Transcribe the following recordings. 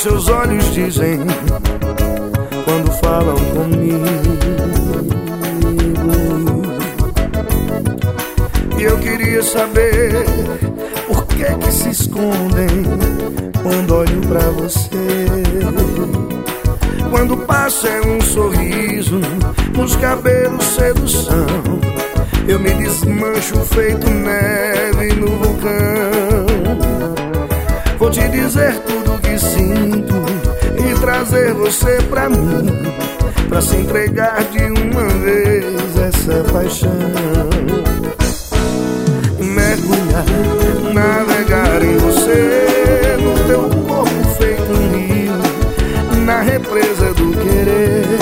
seus olhos dizem quando falam comigo. E eu queria saber por que se escondem quando olho pra você. Quando passa é um sorriso, nos cabelos sedução. Eu me desmancho feito neve no vulcão. Vou te dizer tudo que sinto e trazer você pra mim, pra se entregar de uma vez essa paixão. Mergulhar, navegar em você, no teu corpo feito um rio, na represa do querer.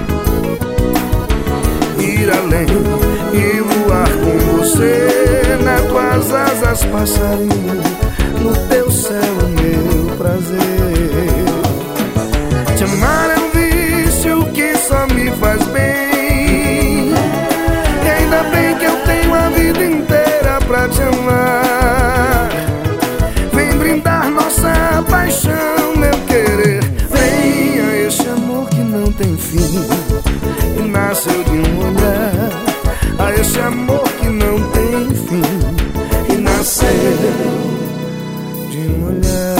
Ir além e voar com você, nas tuas asas passarinho, no teu céu o meu prazer. Te amar é um vício que só me faz bem, e ainda bem que eu tenho a vida inteira pra te amar. Vem brindar nossa paixão, meu querer. Venha esse amor que não tem fim, e nasceu de um olhar. A esse amor que não tem fim, e nasceu de um olhar.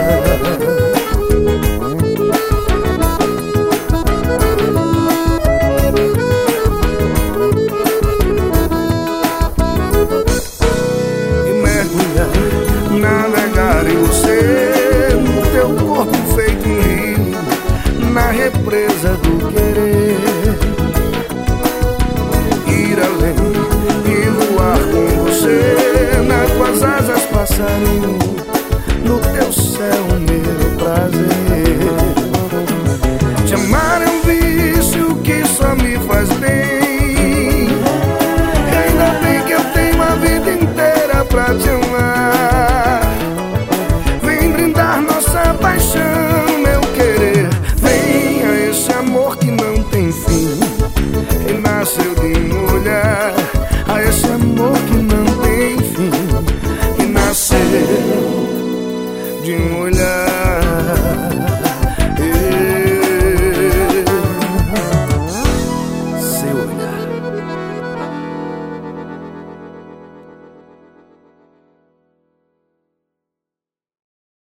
Navegar em você, no teu corpo feito um rio, na represa do querer. Ir além e voar com você, nas tuas asas passarinho, no teu céu o meu prazer. Te amar é um vício que só me faz bem, e ainda bem que eu tenho a vida inteira pra te amar. Vem brindar nossa paixão, meu querer. Venha esse amor que não tem fim, e nasceu de